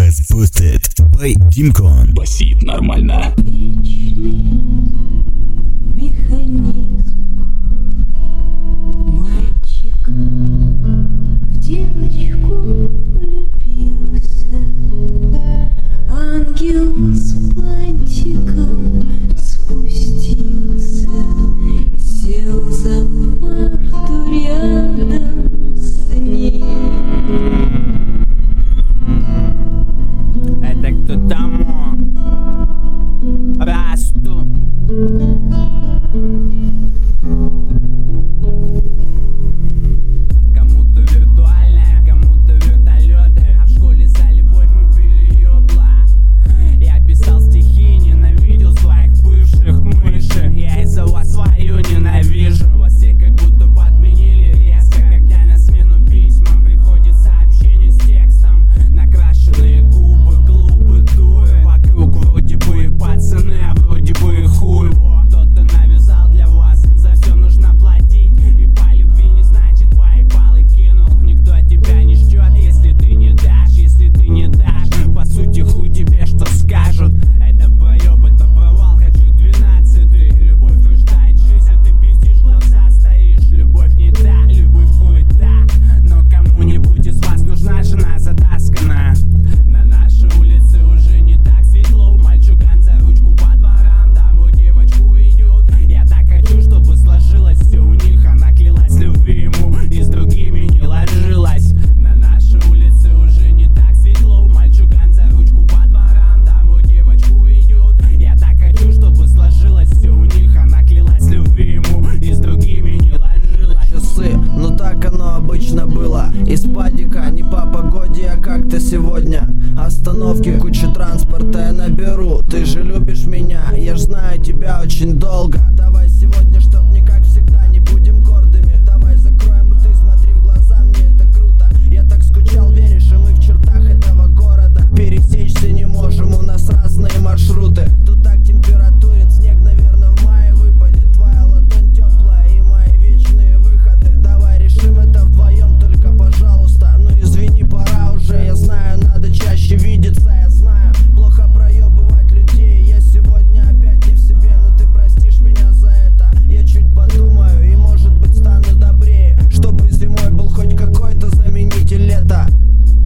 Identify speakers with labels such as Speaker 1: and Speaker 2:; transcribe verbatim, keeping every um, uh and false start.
Speaker 1: Remix boosted by Dimkon.
Speaker 2: Басит нормально.
Speaker 3: Вечный механизм. Мальчик в девочку влюбился. Ангел с бантиком спустился, сел за парту рядом с ним.
Speaker 4: Это кто тому? Расту. Кому-то виртуальная, кому-то вертолеты. А в школе за любовь мы пили ёбла. Я писал стихи, ненавидел своих бывших мышек. Я из-за вас свою ненавижу. Вас всех как будто подменили резко, когда на смену письмам приходит сообщение с текстом. Накрашенные губы, клубы, дуры. Вокруг вроде бы пацаны, а вроде бы хуй. Кто-то навязал для вас, за все нужно платить. И по любви не значит поебал и кинул. Никто тебя не ждет, если ты не дашь. Если ты не дашь, по сути хуй тебе что скажут. Это проеб, это провал, хочу двенадцатый. Любовь рождает жизнь, а ты пиздишь, глаза стоишь. Любовь не та, любовь хуй та. Но кому-нибудь из вас нужна жена затасканная. На нашей улице уже не так светло. Мальчуган за ручку по дворам, домой девочку ведет. Я так хочу, чтобы сложилось все у них. Она клялась любви ему и с другими не ложилась. На нашей улице уже не так светло. Мальчуган за ручку по дворам, домой девочку ведет. Я так хочу, чтобы сложилось все у них. Она клялась любви ему и с другими не ложилась.
Speaker 5: Часы, ну так оно обычно было. Из падика, не по погоде, а как-то сегодня. Остановки, кучу транспорта я наберу. Ты же любишь меня, я ж знаю тебя очень долго. Давай